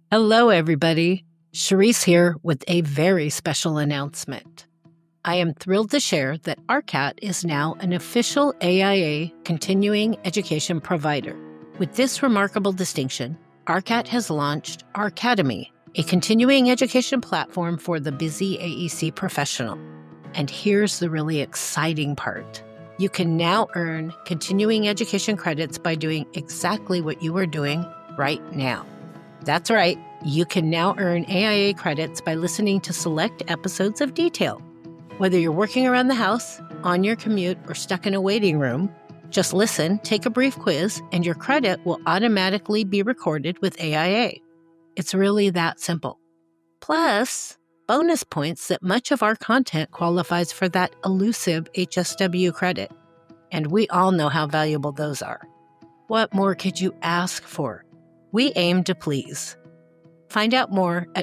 Hello, everybody. Cherise here with a very special announcement. I am thrilled to share that ARCAT is now an official AIA continuing education provider. With this remarkable distinction, ARCAT has launched Arcademy, a continuing education platform for the busy AEC professional. And here's the really exciting part. You can now earn continuing education credits by doing exactly what you are doing right now. That's right, you can now earn AIA credits by listening to select episodes of Detail. Whether you're working around the house, on your commute, or stuck in a waiting room, just listen, take a brief quiz, and your credit will automatically be recorded with AIA. It's really that simple. Plus, bonus points that much of our content qualifies for that elusive HSW credit. And we all know how valuable those are. What more could you ask for? We aim to please. Find out more at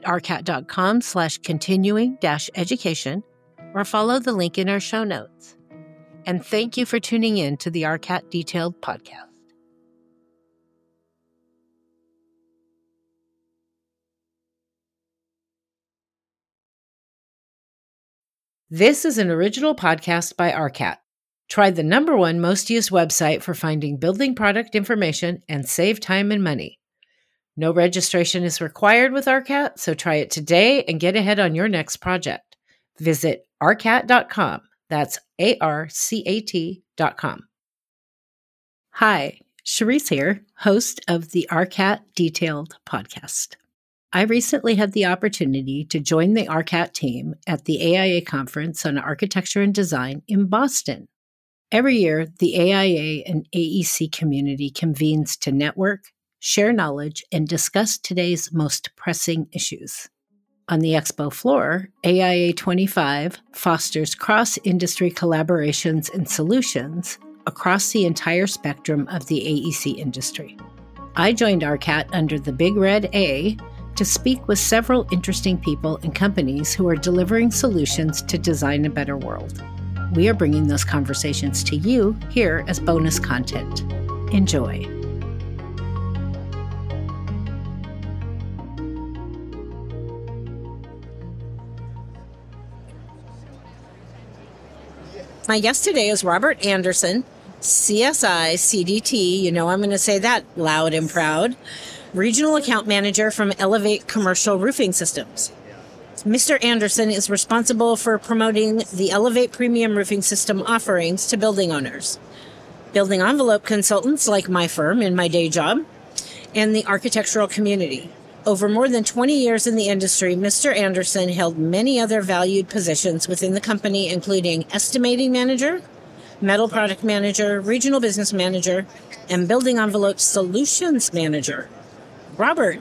arcat.com/continuing-education or follow the link in our show notes. And thank you for tuning in to the ARCAT Detailed podcast. This is an original podcast by ARCAT. Try the #1 most used website for finding building product information and save time and money. No registration is required with ARCAT, so try it today and get ahead on your next project. Visit arcat.com. That's ARCAT.com. Hi, Cherise here, host of the ARCAT Detailed podcast. I recently had the opportunity to join the ARCAT team at the AIA Conference on Architecture and Design in Boston. Every year, the AIA and AEC community convenes to network, share knowledge, and discuss today's most pressing issues. On the expo floor, AIA 25 fosters cross-industry collaborations and solutions across the entire spectrum of the AEC industry. I joined ARCAT under the Big Red A to speak with several interesting people and companies who are delivering solutions to design a better world. We are bringing those conversations to you here as bonus content. Enjoy. My guest today is Robert Anderson, CSI CDT, you know I'm going to say that loud and proud, Regional Account Manager from Elevate Commercial Roofing Systems. Mr. Anderson is responsible for promoting the Elevate Premium Roofing System offerings to building owners, building envelope consultants like my firm in my day job, and the architectural community. Over more than 20 years in the industry, Mr. Anderson held many other valued positions within the company, including estimating manager, metal product manager, regional business manager, and building envelope solutions manager. Robert,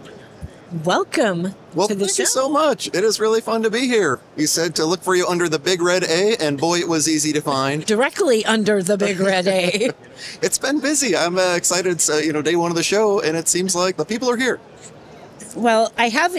welcome to the show. Thank you so much. It is really fun to be here. You said to look for you under the Big Red A, and boy, it was easy to find. Directly under the Big Red A. It's been busy. I'm excited. It's day one of the show, and it seems like the people are here. Well, I have,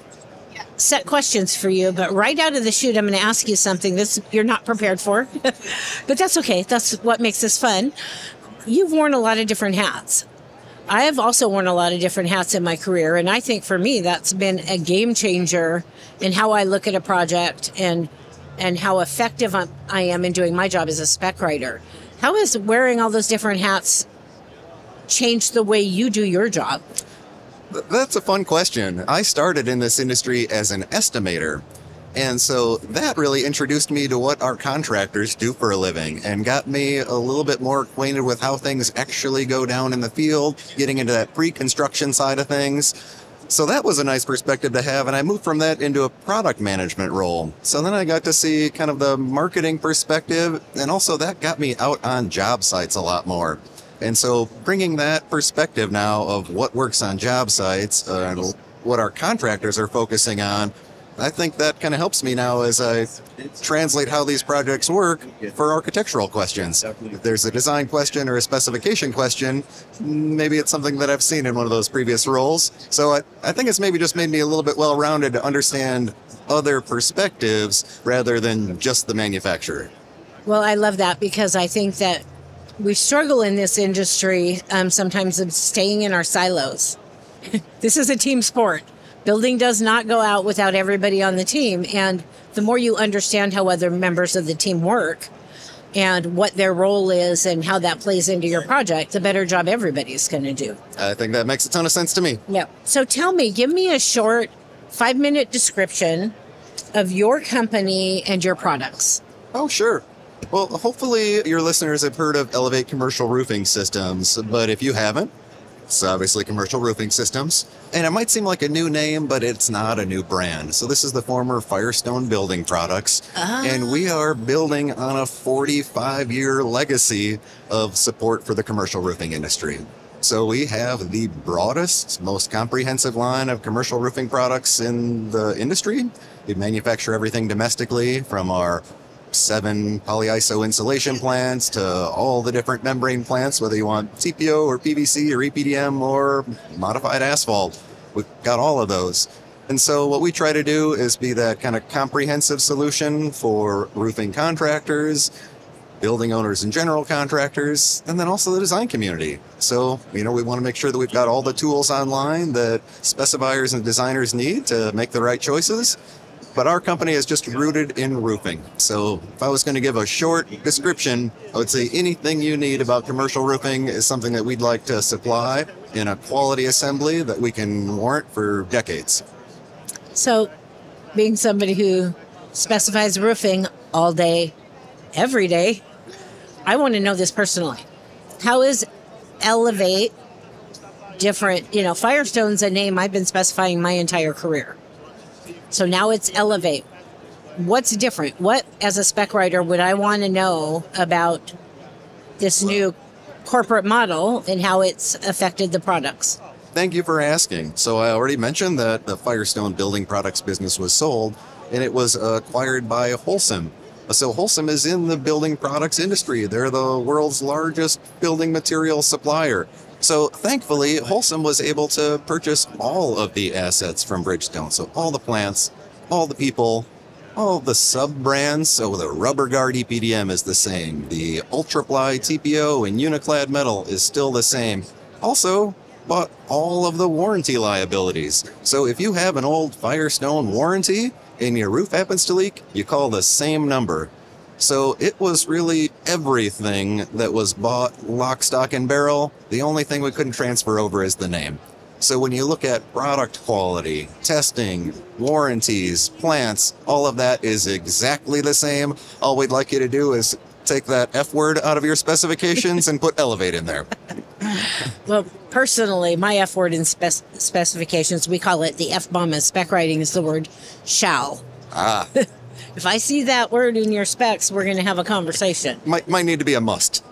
set questions for you, but right out of the chute, I'm going to ask you something this you're not prepared for. But that's okay. That's what makes this fun. You've worn a lot of different hats. I have also worn a lot of different hats in my career, and I think for me that's been a game changer in how I look at a project and how effective I am in doing my job as a spec writer. How has wearing all those different hats changed the way you do your job? That's a fun question. I started in this industry as an estimator, and so that really introduced me to what our contractors do for a living and got me a little bit more acquainted with how things actually go down in the field, getting into that pre-construction side of things. So that was a nice perspective to have, and I moved from that into a product management role. So then I got to see kind of the marketing perspective, and also that got me out on job sites a lot more. And so bringing that perspective now of what works on job sites and what our contractors are focusing on, I think that kind of helps me now as I translate how these projects work for architectural questions. If there's a design question or a specification question, maybe it's something that I've seen in one of those previous roles. So I think it's maybe just made me a little bit well-rounded to understand other perspectives rather than just the manufacturer. Well, I love that because I think that we struggle in this industry sometimes of staying in our silos. This is a team sport. Building does not go out without everybody on the team. And the more you understand how other members of the team work and what their role is and how that plays into your project, the better job everybody's going to do. I think that makes a ton of sense to me. Yeah. So tell me, give me a short 5-minute description of your company and your products. Oh, sure. Well, hopefully your listeners have heard of Elevate Commercial Roofing Systems, but if you haven't, it's obviously Commercial Roofing Systems. And it might seem like a new name, but it's not a new brand. So this is the former Firestone Building Products. And we are building on a 45-year legacy of support for the commercial roofing industry. So we have the broadest, most comprehensive line of commercial roofing products in the industry. We manufacture everything domestically, from our 7 polyiso insulation plants to all the different membrane plants, whether you want TPO or PVC or EPDM or modified asphalt. We've got all of those. And so what we try to do is be that kind of comprehensive solution for roofing contractors, building owners and general contractors, and then also the design community. So, we want to make sure that we've got all the tools online that specifiers and designers need to make the right choices. But our company is just rooted in roofing. So if I was going to give a short description, I would say anything you need about commercial roofing is something that we'd like to supply in a quality assembly that we can warrant for decades. So being somebody who specifies roofing all day, every day, I want to know this personally. How is Elevate different? Firestone's a name I've been specifying my entire career. So now it's Elevate. What's different? What, as a spec writer, would I want to know about this new corporate model and how it's affected the products? Thank you for asking. So I already mentioned that the Firestone Building Products business was sold, and it was acquired by Holcim. So Holcim is in the building products industry. They're the world's largest building material supplier. So thankfully, Holcim was able to purchase all of the assets from Bridgestone. So all the plants, all the people, all the sub-brands. So the Rubber Guard EPDM is the same. The Ultraply TPO and Uniclad Metal is still the same. Also, bought all of the warranty liabilities. So if you have an old Firestone warranty and your roof happens to leak, you call the same number. So it was really everything that was bought lock, stock, and barrel. The only thing we couldn't transfer over is the name. So when you look at product quality, testing, warranties, plants, all of that is exactly the same. All we'd like you to do is take that F word out of your specifications and put Elevate in there. Well, personally, my F word in specifications, we call it the F-bomb in spec writing, is the word shall. If I see that word in your specs, we're going to have a conversation. Might need to be a must.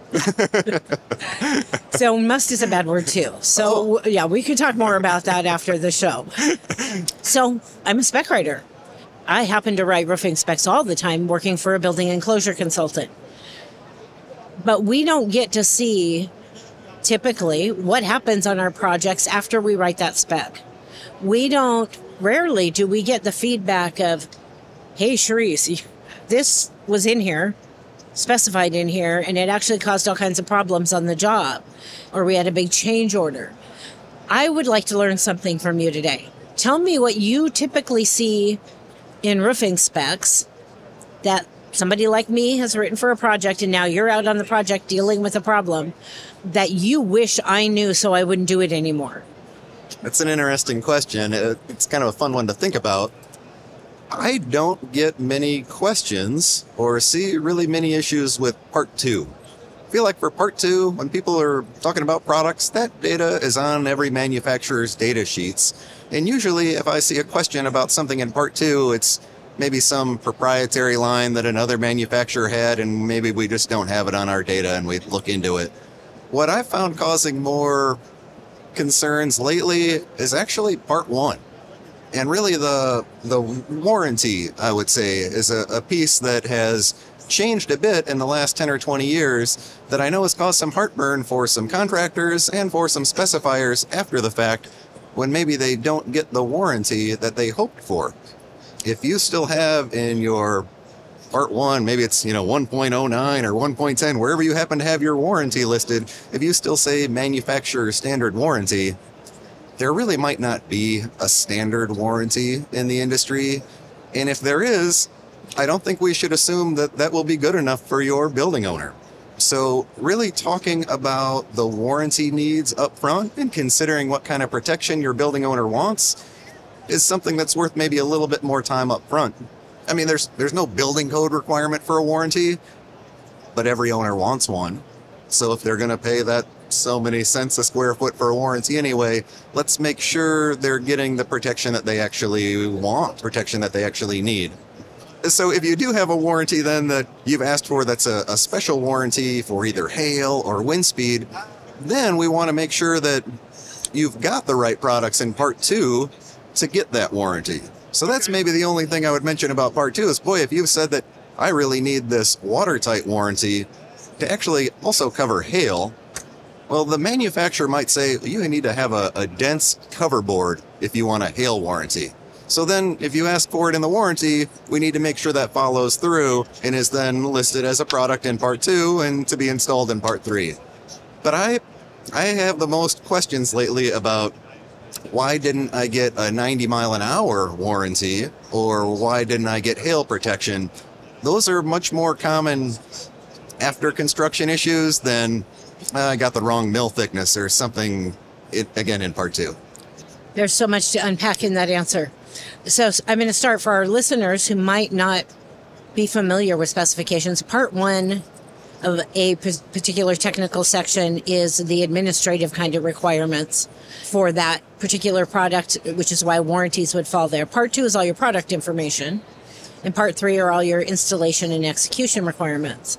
So must is a bad word too. So yeah, we can talk more about that after the show. So I'm a spec writer. I happen to write roofing specs all the time, working for a building enclosure consultant. But we don't get to see typically what happens on our projects after we write that spec. Rarely do we get the feedback of, hey, Charisse, this was in here, specified in here, and it actually caused all kinds of problems on the job, or we had a big change order. I would like to learn something from you today. Tell me what you typically see in roofing specs that somebody like me has written for a project, and now you're out on the project dealing with a problem that you wish I knew so I wouldn't do it anymore. That's an interesting question. It's kind of a fun one to think about. I don't get many questions or see really many issues with part 2. I feel like for part 2, when people are talking about products, that data is on every manufacturer's data sheets. And usually if I see a question about something in part 2, it's maybe some proprietary line that another manufacturer had, and maybe we just don't have it on our data and we look into it. What I found causing more concerns lately is actually part 1. And really the warranty, I would say, is a piece that has changed a bit in the last 10 or 20 years that I know has caused some heartburn for some contractors and for some specifiers after the fact, when maybe they don't get the warranty that they hoped for. If you still have in your part 1, maybe it's 1.09 or 1.10, wherever you happen to have your warranty listed, if you still say manufacturer standard warranty, there really might not be a standard warranty in the industry. And if there is, I don't think we should assume that that will be good enough for your building owner. So really talking about the warranty needs up front and considering what kind of protection your building owner wants is something that's worth maybe a little bit more time up front. I mean, there's no building code requirement for a warranty, but every owner wants one. So if they're going to pay that so many cents a square foot for a warranty anyway, let's make sure they're getting the protection that they actually want, protection that they actually need. So if you do have a warranty then that you've asked for that's a special warranty for either hail or wind speed, then we want to make sure that you've got the right products in part 2 to get that warranty. So that's maybe the only thing I would mention about part 2 is, boy, if you've said that I really need this watertight warranty to actually also cover hail, well, the manufacturer might say you need to have a dense cover board if you want a hail warranty. So then if you ask for it in the warranty, we need to make sure that follows through and is then listed as a product in part 2 and to be installed in part 3. But I have the most questions lately about why didn't I get a 90 mile an hour warranty, or why didn't I get hail protection? Those are much more common after construction issues than I got the wrong mill thickness or something, again, in part 2. There's so much to unpack in that answer. So I'm going to start for our listeners who might not be familiar with specifications. Part 1 of a particular technical section is the administrative kind of requirements for that particular product, which is why warranties would fall there. Part 2 is all your product information, and part 3 are all your installation and execution requirements.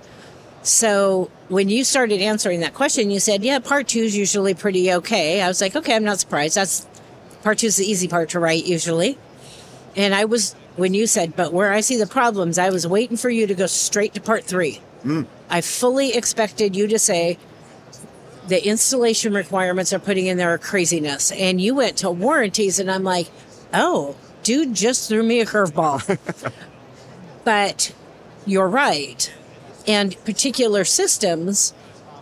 So when you started answering that question, you said, yeah, part 2 is usually pretty okay. I was like, okay, I'm not surprised. Part 2 is the easy part to write usually. And when you said, but where I see the problems, I was waiting for you to go straight to part 3. I fully expected you to say the installation requirements are putting in there are craziness. And you went to warranties and I'm like, oh, dude just threw me a curveball. But you're right. And particular systems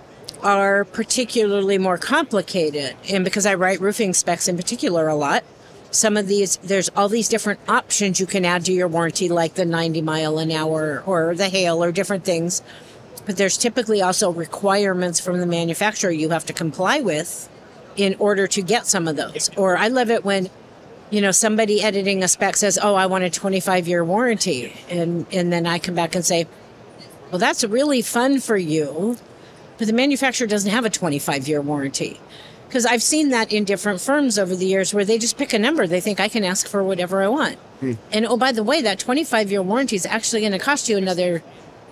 are particularly more complicated. And because I write roofing specs in particular a lot, some of these, there's all these different options you can add to your warranty, like the 90 mile an hour or the hail or different things. But there's typically also requirements from the manufacturer you have to comply with in order to get some of those. Or I love it when, somebody editing a spec says, oh, I want a 25-year warranty. And then I come back and say, well, that's really fun for you, but the manufacturer doesn't have a 25-year warranty. Because I've seen that in different firms over the years where they just pick a number. They think I can ask for whatever I want. And oh, by the way, that 25-year warranty is actually going to cost you another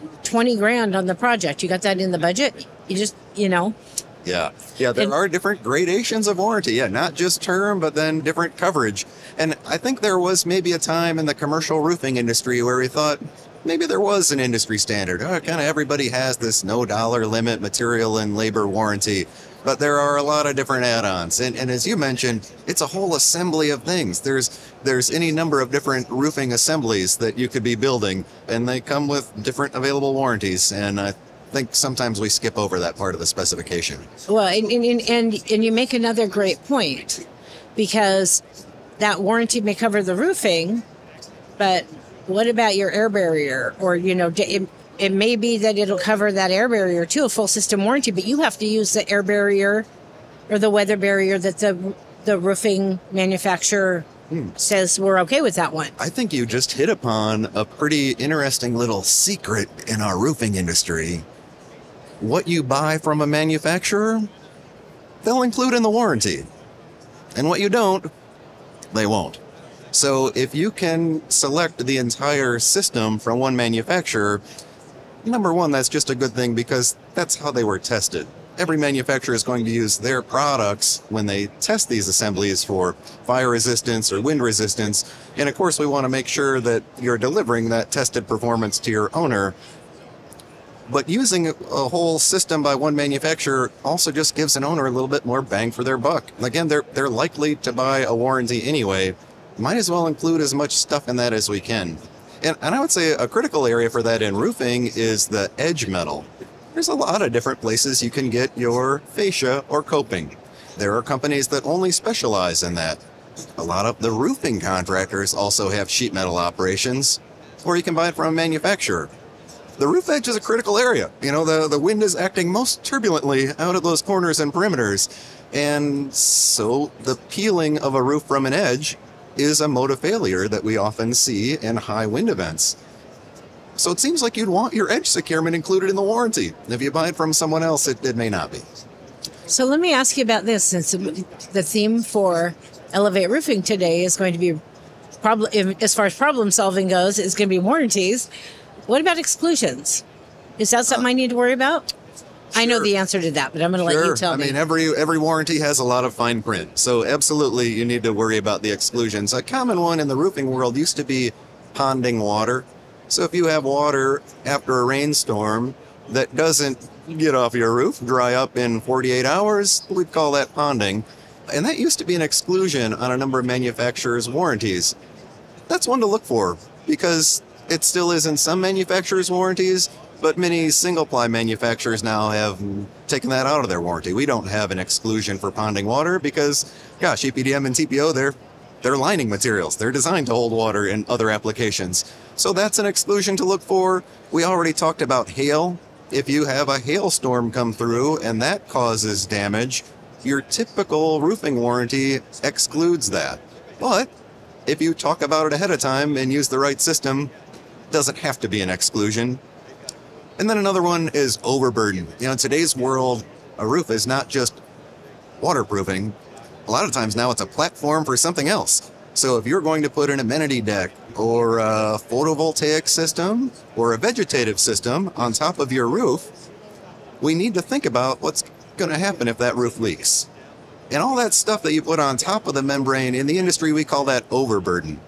$20,000 on the project. You got that in the budget? You just, Yeah, there are different gradations of warranty. Yeah, not just term, but then different coverage. And I think there was maybe a time in the commercial roofing industry where we thought maybe there was an industry standard. Kind of everybody has this no dollar limit material and labor warranty. But there are a lot of different add-ons. And as you mentioned, it's a whole assembly of things. There's any number of different roofing assemblies that you could be building, and they come with different available warranties. And I think sometimes we skip over that part of the specification. Well, and you make another great point, because that warranty may cover the roofing, but what about your air barrier? Or, it may be that it'll cover that air barrier too, a full system warranty, but you have to use the air barrier or the weather barrier that the roofing manufacturer says we're okay with that one. I think you just hit upon a pretty interesting little secret in our roofing industry. What you buy from a manufacturer, they'll include in the warranty. And what you don't, they won't. So if you can select the entire system from one manufacturer, number one, that's just a good thing because that's how they were tested. Every manufacturer is going to use their products when they test these assemblies for fire resistance or wind resistance. And of course, we want to make sure that you're delivering that tested performance to your owner. But using a whole system by one manufacturer also just gives an owner a little bit more bang for their buck. Again, they're likely to buy a warranty anyway. Might as well include as much stuff in that as we can. And I would say a critical area for that in roofing is the edge metal. There's a lot of different places you can get your fascia or coping. There are companies that only specialize in that. A lot of the roofing contractors also have sheet metal operations, or you can buy it from a manufacturer. The roof edge is a critical area. The wind is acting most turbulently out of those corners and perimeters. And so the peeling of a roof from an edge is a mode of failure that we often see in high wind events. So it seems like you'd want your edge securement included in the warranty. If you buy it from someone else, it may not be. So let me ask you about this, since the theme for Elevate Roofing today is going to be, as far as problem solving goes, is going to be warranties. What about exclusions? Is that something I need to worry about? Sure. I know the answer to that, but I'm going to let you tell me. I mean, every warranty has a lot of fine print. So absolutely, you need to worry about the exclusions. A common one in the roofing world used to be ponding water. So if you have water after a rainstorm that doesn't get off your roof, dry up in 48 hours, we'd call that ponding. And that used to be an exclusion on a number of manufacturers' warranties. That's one to look for, because it still is in some manufacturers' warranties, but many single-ply manufacturers now have taken that out of their warranty. We don't have an exclusion for ponding water because, gosh, EPDM and TPO, they're lining materials. They're designed to hold water in other applications. So that's an exclusion to look for. We already talked about hail. If you have a hailstorm come through and that causes damage, your typical roofing warranty excludes that. But if you talk about it ahead of time and use the right system, it doesn't have to be an exclusion. And then another one is overburden. In today's world, a roof is not just waterproofing. A lot of times now it's a platform for something else. So if you're going to put an amenity deck or a photovoltaic system or a vegetative system on top of your roof, we need to think about what's going to happen if that roof leaks. And all that stuff that you put on top of the membrane, in the industry we call that overburden.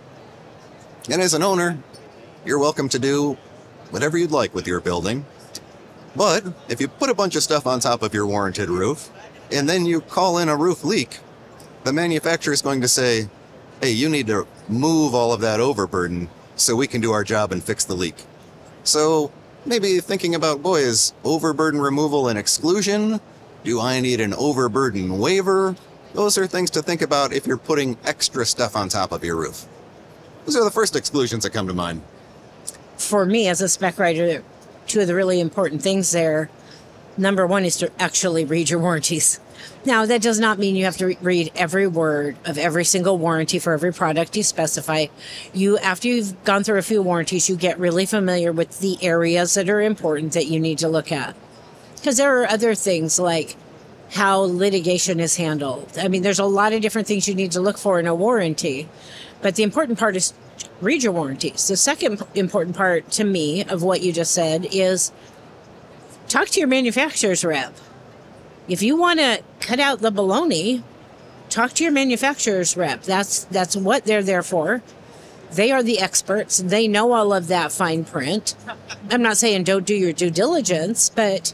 And as an owner, you're welcome to do whatever you'd like with your building. But if you put a bunch of stuff on top of your warranted roof, and then you call in a roof leak, the manufacturer is going to say, hey, you need to move all of that overburden so we can do our job and fix the leak. So maybe thinking about, boy, is overburden removal an exclusion? Do I need an overburden waiver? Those are things to think about if you're putting extra stuff on top of your roof. Those are the first exclusions that come to mind. For me, as a spec writer, two of the really important things there, number one is to actually read your warranties. Now, that does not mean you have to read every word of every single warranty for every product you specify. After you've gone through a few warranties, you get really familiar with the areas that are important that you need to look at. Because there are other things like how litigation is handled. I mean, there's a lot of different things you need to look for in a warranty. But the important part is read your warranties. The second important part to me of what you just said is talk to your manufacturer's rep. If you want to cut out the baloney, talk to your manufacturer's rep. That's what they're there for. They are the experts. They know all of that fine print. I'm not saying don't do your due diligence, but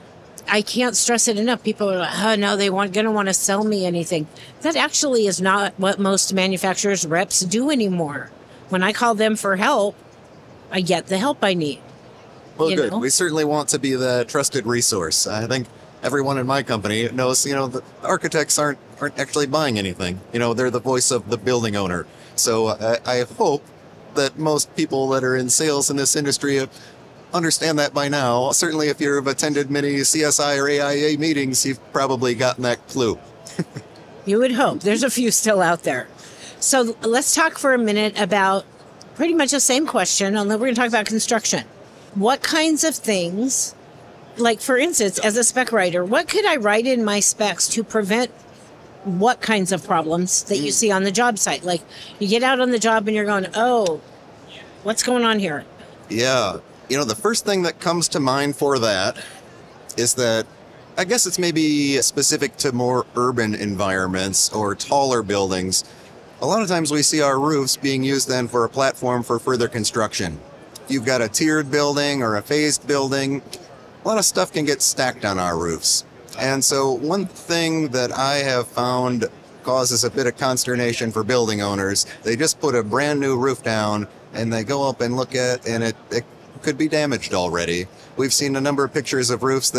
I can't stress it enough. People are like, oh, no, going to want to sell me anything. That actually is not what most manufacturers' reps do anymore. When I call them for help, I get the help I need. Well, good. We certainly want to be the trusted resource. I think everyone in my company knows, the architects aren't actually buying anything. They're the voice of the building owner. So I hope that most people that are in sales in this industry understand that by now. Certainly if you've attended many CSI or AIA meetings, you've probably gotten that clue. You would hope. There's a few still out there. So let's talk for a minute about pretty much the same question, only we're going to talk about construction. What kinds of things, like for instance, as a spec writer, what could I write in my specs to prevent what kinds of problems that you see on the job site? Like you get out on the job and you're going, oh, what's going on here? Yeah. The first thing that comes to mind for that is that I guess it's maybe specific to more urban environments or taller buildings. A lot of times we see our roofs being used then for a platform for further construction. If you've got a tiered building or a phased building, a lot of stuff can get stacked on our roofs. And so one thing that I have found causes a bit of consternation for building owners, they just put a brand new roof down and they go up and look at, and it could be damaged already. We've seen a number of pictures of roofs that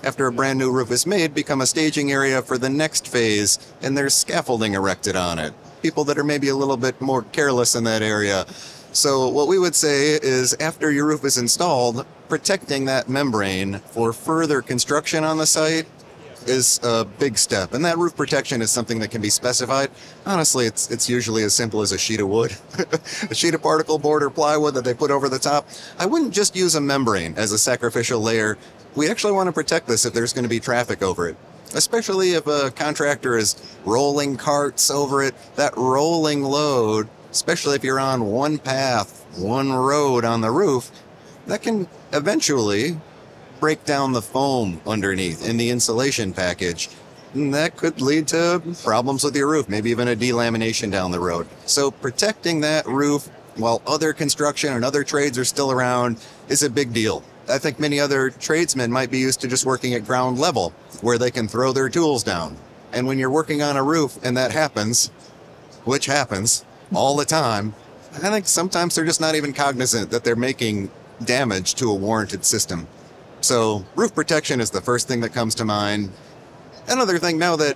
after a brand new roof is made, become a staging area for the next phase, and there's scaffolding erected on it. People that are maybe a little bit more careless in that area. So what we would say is after your roof is installed, protecting that membrane for further construction on the site is a big step. And that roof protection is something that can be specified. Honestly, it's usually as simple as a sheet of wood, a sheet of particle board or plywood that they put over the top. I wouldn't just use a membrane as a sacrificial layer. We actually want to protect this if there's going to be traffic over it. Especially if a contractor is rolling carts over it, that rolling load, especially if you're on one path, one road on the roof, that can eventually break down the foam underneath in the insulation package. And that could lead to problems with your roof, maybe even a delamination down the road. So protecting that roof while other construction and other trades are still around is a big deal. I think many other tradesmen might be used to just working at ground level, where they can throw their tools down. And when you're working on a roof and that happens, which happens all the time, I think sometimes they're just not even cognizant that they're making damage to a warranted system. So roof protection is the first thing that comes to mind. Another thing, now that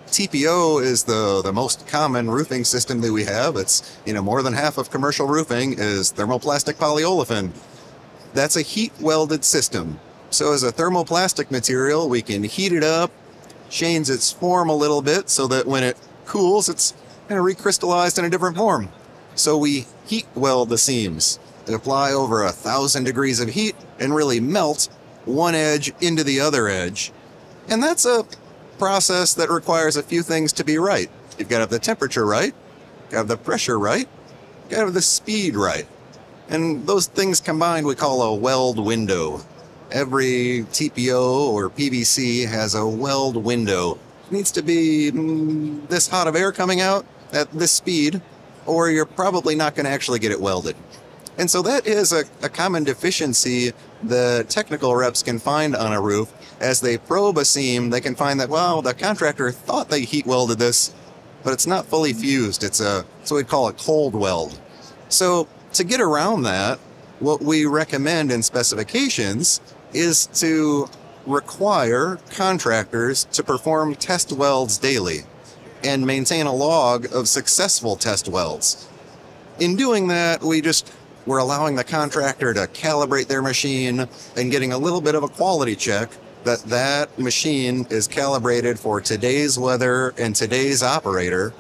TPO is the most common roofing system that we have, it's, more than half of commercial roofing is thermoplastic polyolefin. That's a heat welded system. So as a thermoplastic material, we can heat it up, change its form a little bit so that when it cools, it's kind of recrystallized in a different form. So we heat weld the seams and apply over 1,000 degrees of heat and really melt one edge into the other edge. And that's a process that requires a few things to be right. You've got to have the temperature right, you've got to have the pressure right, you've got to have the speed right. And those things combined we call a weld window. Every TPO or PVC has a weld window. It needs to be this hot of air coming out at this speed, or you're probably not going to actually get it welded. And so that is a common deficiency the technical reps can find on a roof. As they probe a seam, they can find that, well, the contractor thought they heat welded this, but it's not fully fused. It's what we'd call a cold weld. So to get around that, what we recommend in specifications is to require contractors to perform test welds daily and maintain a log of successful test welds. In doing that, we're allowing the contractor to calibrate their machine and getting a little bit of a quality check that machine is calibrated for today's weather and today's operator.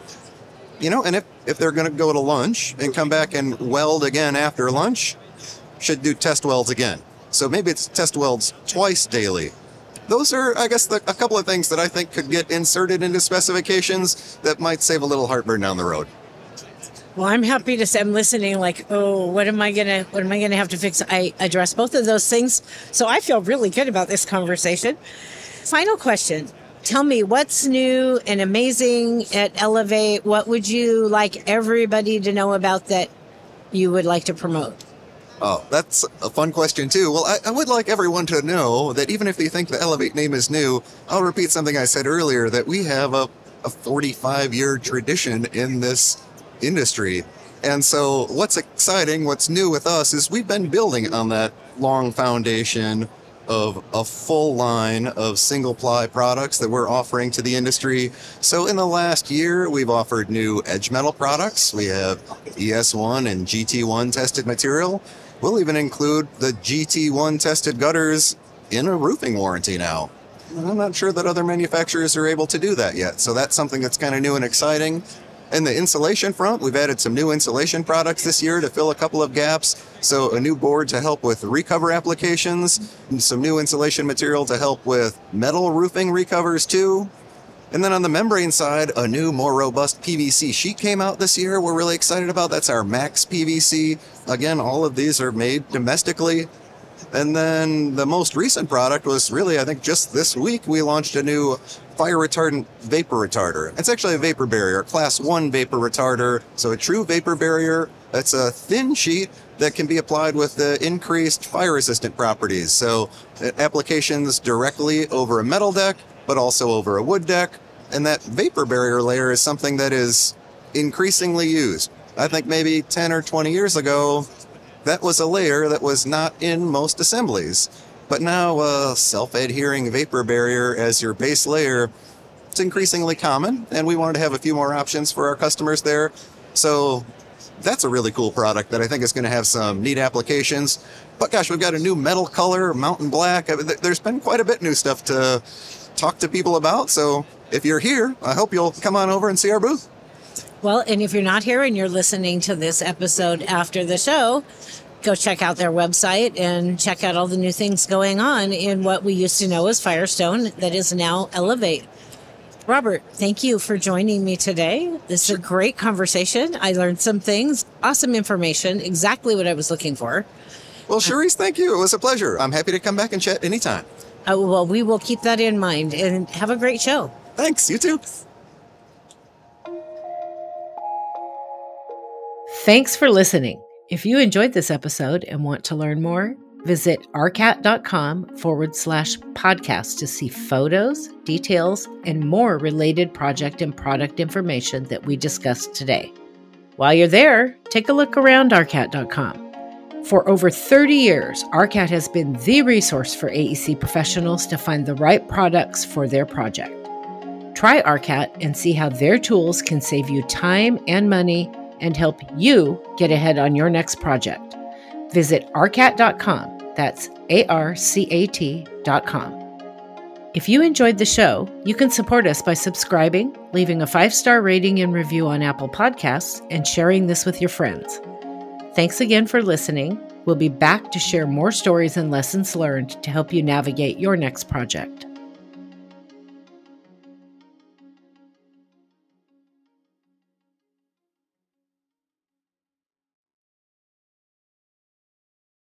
And if they're going to go to lunch and come back and weld again after lunch, should do test welds again. So maybe it's test welds twice daily. Those are, I guess, a couple of things that I think could get inserted into specifications that might save a little heartburn down the road. Well, I'm happy to say I'm listening like, oh, what am I gonna have to fix? I address both of those things. So I feel really good about this conversation. Final question. Tell me what's new and amazing at Elevate. What would you like everybody to know about that you would like to promote? Oh, that's a fun question too. Well, I would like everyone to know that even if they think the Elevate name is new, I'll repeat something I said earlier, that we have a 45-year tradition in this industry. And so what's exciting, what's new with us is we've been building on that long foundation of a full line of single ply products that we're offering to the industry. So in the last year, we've offered new edge metal products. We have ES1 and GT1 tested material. We'll even include the GT1 tested gutters in a roofing warranty now. I'm not sure that other manufacturers are able to do that yet. So that's something that's kind of new and exciting. In the insulation front, we've added some new insulation products this year to fill a couple of gaps. So a new board to help with recover applications, and some new insulation material to help with metal roofing recovers too. And then on the membrane side, a new, more robust PVC sheet came out this year we're really excited about. That's our Max PVC. Again, all of these are made domestically. And then the most recent product was really, I think just this week, we launched a new fire retardant vapor retarder. It's actually a vapor barrier, class 1 vapor retarder. So a true vapor barrier. That's a thin sheet that can be applied with the increased fire resistant properties. So applications directly over a metal deck, but also over a wood deck. And that vapor barrier layer is something that is increasingly used. I think maybe 10 or 20 years ago, that was a layer that was not in most assemblies. But now a self-adhering vapor barrier as your base layer, it's increasingly common, and we wanted to have a few more options for our customers there. So that's a really cool product that I think is going to have some neat applications. But gosh, we've got a new metal color, mountain black. There's been quite a bit new stuff to talk to people about. So if you're here, I hope you'll come on over and see our booth. Well, and if you're not here and you're listening to this episode after the show, go check out their website and check out all the new things going on in what we used to know as Firestone that is now Elevate. Robert, thank you for joining me today. This is a great conversation. I learned some things, awesome information, exactly what I was looking for. Well, Cherise, thank you. It was a pleasure. I'm happy to come back and chat anytime. Well, we will keep that in mind, and have a great show. Thanks. You too. Thanks for listening. If you enjoyed this episode and want to learn more, visit rcat.com/podcast to see photos, details, and more related project and product information that we discussed today. While you're there, take a look around rcat.com. For over 30 years, rcat has been the resource for AEC professionals to find the right products for their project. Try rcat and see how their tools can save you time and money and help you get ahead on your next project. Visit rcat.com. That's ARCAT.com. If you enjoyed the show, you can support us by subscribing, leaving a 5-star rating and review on Apple Podcasts, and sharing this with your friends. Thanks again for listening. We'll be back to share more stories and lessons learned to help you navigate your next project.